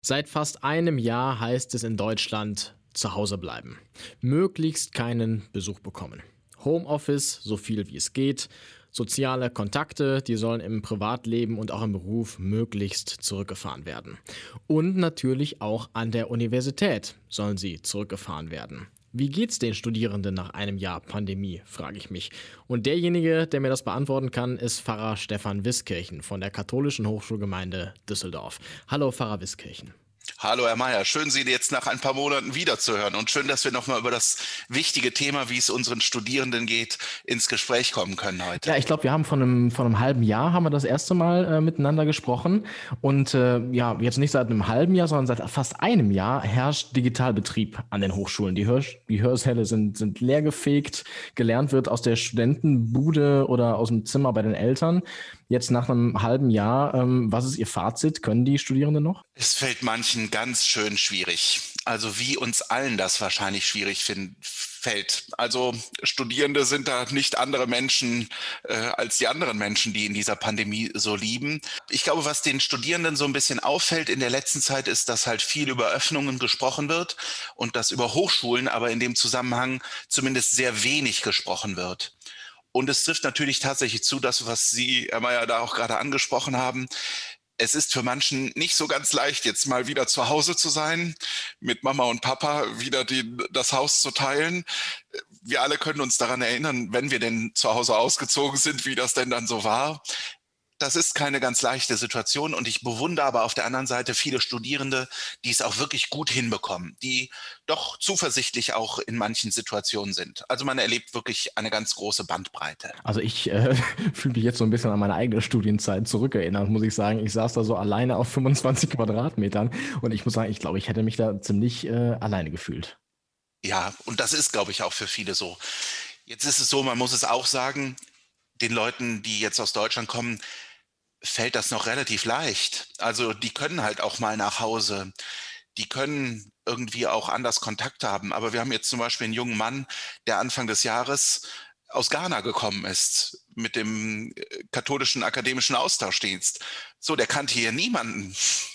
Seit fast einem Jahr heißt es in Deutschland zu Hause bleiben. Möglichst keinen Besuch bekommen. Homeoffice, so viel wie es geht. Soziale Kontakte, die sollen im Privatleben und auch im Beruf möglichst zurückgefahren werden. Und natürlich auch an der Universität sollen sie zurückgefahren werden. Wie geht's den Studierenden nach einem Jahr Pandemie, frage ich mich. Und derjenige, der mir das beantworten kann, ist Pfarrer Stefan Wiskirchen von der Katholischen Hochschulgemeinde Düsseldorf. Hallo Pfarrer Wiskirchen. Hallo Herr Mayer, schön Sie jetzt nach ein paar Monaten wiederzuhören und schön, dass wir nochmal über das wichtige Thema, wie es unseren Studierenden geht, ins Gespräch kommen können heute. Ja, ich glaube, wir haben von einem halben Jahr haben wir das erste Mal miteinander gesprochen. Und ja, jetzt nicht seit einem halben Jahr, sondern seit fast einem Jahr herrscht Digitalbetrieb an den Hochschulen. Die Hörsäle sind leergefegt, gelernt wird aus der Studentenbude oder aus dem Zimmer bei den Eltern. Jetzt nach einem halben Jahr, was ist Ihr Fazit? Können die Studierenden noch? Es fällt manchen ganz schön schwierig. Also wie uns allen das wahrscheinlich schwierig fällt. Also Studierende sind da nicht andere Menschen als die anderen Menschen, die in dieser Pandemie so lieben. Ich glaube, was den Studierenden so ein bisschen auffällt in der letzten Zeit, ist, dass halt viel über Öffnungen gesprochen wird und dass über Hochschulen aber in dem Zusammenhang zumindest sehr wenig gesprochen wird. Und es trifft natürlich tatsächlich zu, das, was Sie, Herr Mayer, da auch gerade angesprochen haben. Es ist für manchen nicht so ganz leicht, jetzt mal wieder zu Hause zu sein, mit Mama und Papa wieder das Haus zu teilen. Wir alle können uns daran erinnern, wenn wir denn zu Hause ausgezogen sind, wie das denn dann so war. Das ist keine ganz leichte Situation und ich bewundere aber auf der anderen Seite viele Studierende, die es auch wirklich gut hinbekommen, die doch zuversichtlich auch in manchen Situationen sind. Also man erlebt wirklich eine ganz große Bandbreite. Also ich fühle mich jetzt so ein bisschen an meine eigene Studienzeit zurückerinnert, muss ich sagen. Ich saß da so alleine auf 25 Quadratmetern und ich muss sagen, ich glaube, ich hätte mich da ziemlich alleine gefühlt. Ja, und das ist, glaube ich, auch für viele so. Jetzt ist es so, man muss es auch sagen, den Leuten, die jetzt aus Deutschland kommen, fällt das noch relativ leicht. Also die können halt auch mal nach Hause. Die können irgendwie auch anders Kontakt haben. Aber wir haben jetzt zum Beispiel einen jungen Mann, der Anfang des Jahres aus Ghana gekommen ist mit dem katholischen akademischen Austauschdienst. So, der kannte hier niemanden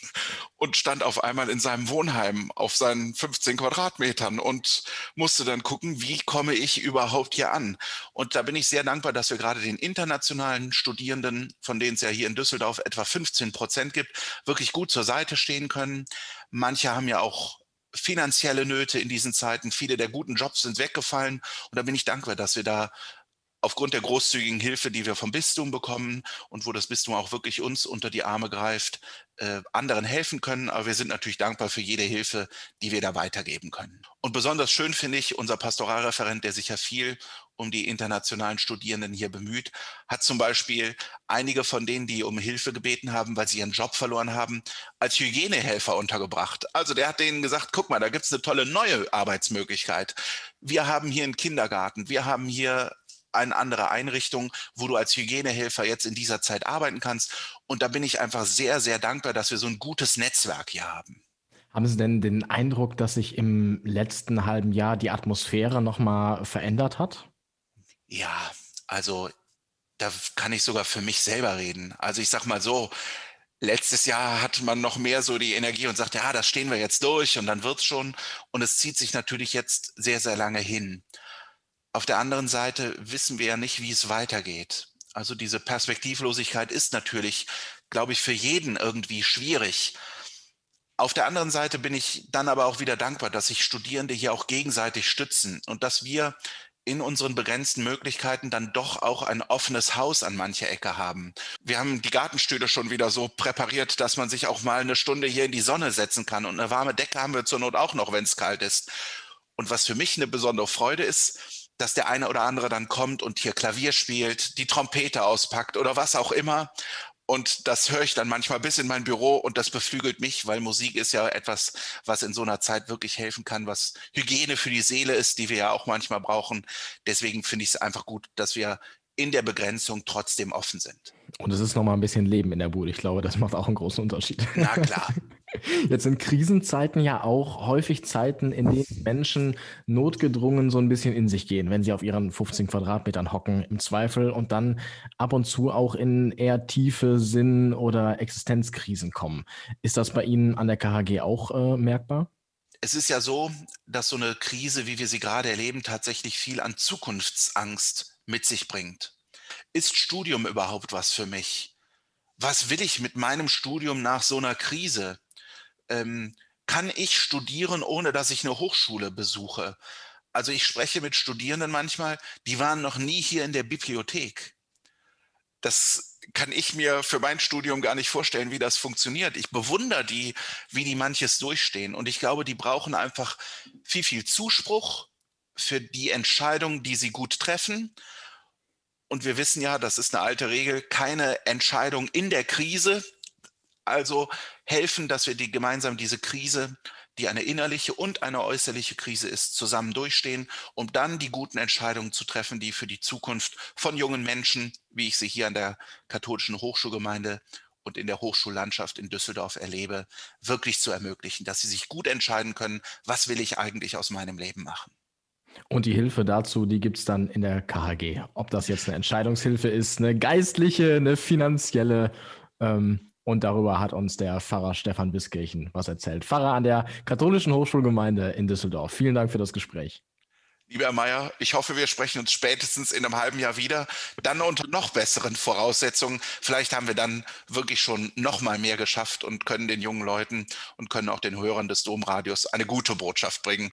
und stand auf einmal in seinem Wohnheim auf seinen 15 Quadratmetern und musste dann gucken, wie komme ich überhaupt hier an? Und da bin ich sehr dankbar, dass wir gerade den internationalen Studierenden, von denen es ja hier in Düsseldorf etwa 15% gibt, wirklich gut zur Seite stehen können. Manche haben ja auch finanzielle Nöte in diesen Zeiten. Viele der guten Jobs sind weggefallen. Und da bin ich dankbar, dass wir da aufgrund der großzügigen Hilfe, die wir vom Bistum bekommen und wo das Bistum auch wirklich uns unter die Arme greift, anderen helfen können. Aber wir sind natürlich dankbar für jede Hilfe, die wir da weitergeben können. Und besonders schön finde ich, unser Pastoralreferent, der sich ja viel um die internationalen Studierenden hier bemüht, hat zum Beispiel einige von denen, die um Hilfe gebeten haben, weil sie ihren Job verloren haben, als Hygienehelfer untergebracht. Also der hat denen gesagt, guck mal, da gibt es eine tolle neue Arbeitsmöglichkeit. Wir haben hier einen Kindergarten, wir haben hier eine andere Einrichtung, wo du als Hygienehelfer jetzt in dieser Zeit arbeiten kannst. Und da bin ich einfach sehr, sehr dankbar, dass wir so ein gutes Netzwerk hier haben. Haben Sie denn den Eindruck, dass sich im letzten halben Jahr die Atmosphäre nochmal verändert hat? Ja, also da kann ich sogar für mich selber reden. Also ich sag mal so, letztes Jahr hat man noch mehr so die Energie und sagt, ja, das stehen wir jetzt durch und dann wird's schon. Und es zieht sich natürlich jetzt sehr, sehr lange hin. Auf der anderen Seite wissen wir ja nicht, wie es weitergeht. Also diese Perspektivlosigkeit ist natürlich, glaube ich, für jeden irgendwie schwierig. Auf der anderen Seite bin ich dann aber auch wieder dankbar, dass sich Studierende hier auch gegenseitig stützen und dass wir in unseren begrenzten Möglichkeiten dann doch auch ein offenes Haus an mancher Ecke haben. Wir haben die Gartenstühle schon wieder so präpariert, dass man sich auch mal eine Stunde hier in die Sonne setzen kann. Und eine warme Decke haben wir zur Not auch noch, wenn es kalt ist. Und was für mich eine besondere Freude ist, dass der eine oder andere dann kommt und hier Klavier spielt, die Trompete auspackt oder was auch immer. Und das höre ich dann manchmal bis in mein Büro und das beflügelt mich, weil Musik ist ja etwas, was in so einer Zeit wirklich helfen kann, was Hygiene für die Seele ist, die wir ja auch manchmal brauchen. Deswegen finde ich es einfach gut, dass wir in der Begrenzung trotzdem offen sind. Und es ist nochmal ein bisschen Leben in der Bude. Ich glaube, das macht auch einen großen Unterschied. Na klar. Jetzt sind Krisenzeiten ja auch häufig Zeiten, in denen Menschen notgedrungen so ein bisschen in sich gehen, wenn sie auf ihren 15 Quadratmetern hocken im Zweifel und dann ab und zu auch in eher tiefe Sinn- oder Existenzkrisen kommen. Ist das bei Ihnen an der KHG auch, merkbar? Es ist ja so, dass so eine Krise, wie wir sie gerade erleben, tatsächlich viel an Zukunftsangst mit sich bringt. Ist Studium überhaupt was für mich? Was will ich mit meinem Studium nach so einer Krise? Ähm, Kann ich studieren, ohne dass ich eine Hochschule besuche? Also, ich spreche mit Studierenden manchmal, die waren noch nie hier in der Bibliothek. Das kann ich mir für mein Studium gar nicht vorstellen, wie das funktioniert. Ich bewundere die, wie die manches durchstehen. Und ich glaube, die brauchen einfach viel, viel Zuspruch für die Entscheidung, die sie gut treffen. Und wir wissen ja, das ist eine alte Regel, keine Entscheidung in der Krise. Also helfen, dass wir gemeinsam diese Krise, die eine innerliche und eine äußerliche Krise ist, zusammen durchstehen, um dann die guten Entscheidungen zu treffen, die für die Zukunft von jungen Menschen, wie ich sie hier an der katholischen Hochschulgemeinde und in der Hochschullandschaft in Düsseldorf erlebe, wirklich zu ermöglichen, dass sie sich gut entscheiden können, was will ich eigentlich aus meinem Leben machen. Und die Hilfe dazu, die gibt's dann in der KHG. Ob das jetzt eine Entscheidungshilfe ist, eine geistliche, eine finanzielle, und darüber hat uns der Pfarrer Stefan Biskirchen was erzählt. Pfarrer an der Katholischen Hochschulgemeinde in Düsseldorf. Vielen Dank für das Gespräch. Lieber Herr Mayer, ich hoffe, wir sprechen uns spätestens in einem halben Jahr wieder, dann unter noch besseren Voraussetzungen. Vielleicht haben wir dann wirklich schon noch mal mehr geschafft und können den jungen Leuten und können auch den Hörern des Domradios eine gute Botschaft bringen.